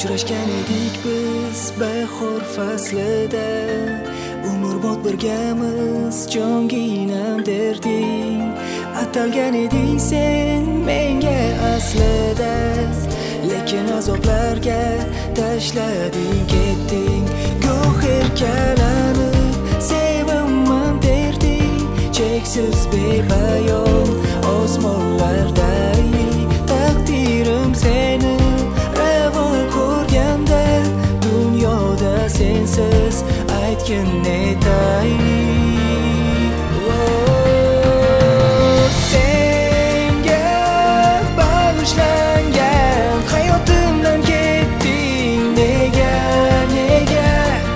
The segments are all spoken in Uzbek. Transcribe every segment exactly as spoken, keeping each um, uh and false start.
Uchrashgan edik biz bahor faslida, umrbod birgamiz jonginam derding. Atalgan eding sen menga aslida, lekin azoblarga tashlading ketding. Goh erkalanib sevaman derding, cheksiz bepayon osmonlarday. Taqdirim seni ravo ko'rganda, dunyoda sensiz aytgin netay. Senga bag'ishlangan hayotimdan ketding. Nega, nega?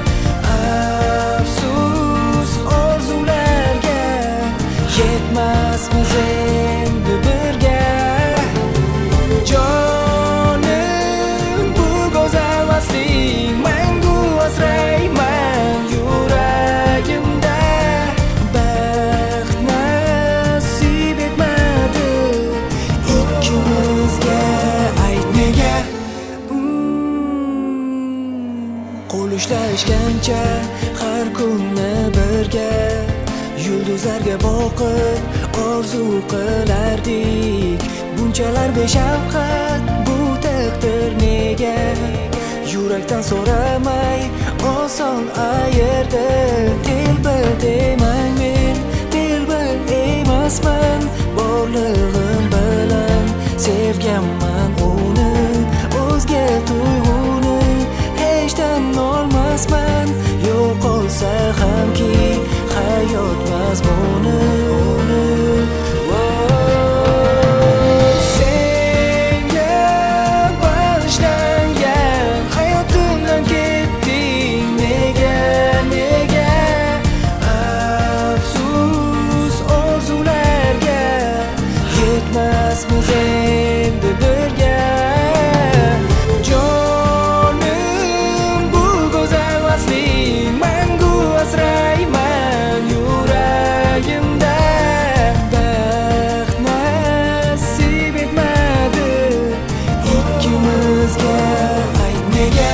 Afsus orzularga yetmasmiz endi birga. Jonim, bu go'zal vasling mangu asrayman yuragimda. Baxt nasib etmadi ikkimizga, ayt nega? Qo'l ushlashgancha har kunni birga, yulduzlarga boqib orzu qilardik. Bunchalar beshafqat bu taqdir nega? Yurakdan so'ramay oson ayirdi. Telba demang, men telba emasman. Borlig'im bilan sevganman uni, o'zga tuyg'uni hech tan olmasman. Yo'qolsa hamki hayot mazmuni. Yetmasmiz endi birga. Jonim, bu go'zal vasling mangu asrayman yuragimda. Baxt nasib etmadi ikkimizga, ayt nega?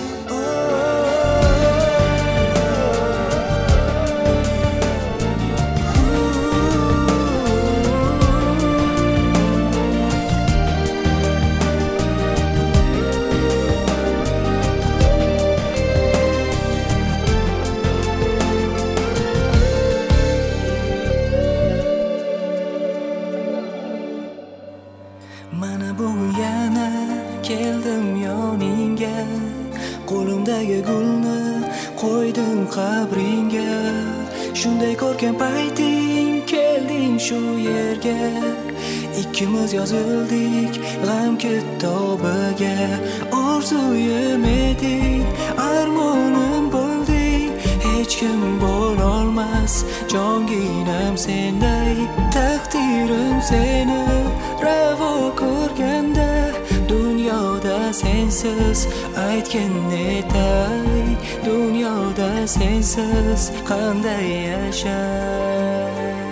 Mana bugun yana keldim yoningga, qo'limdagi gulni qo'ydim qabringga. Shunday ko'rkam payting kelding shu yerga, ikkimiz yozildik g'am kitobiga. Orzuyim eding, armonim bo'lding, hech kim bo'lolmas jonginam senday. Taqdirim seni ravo ko'rganda, dunyoda sensiz aytgin netay. Dunyoda sensiz qanday yashay?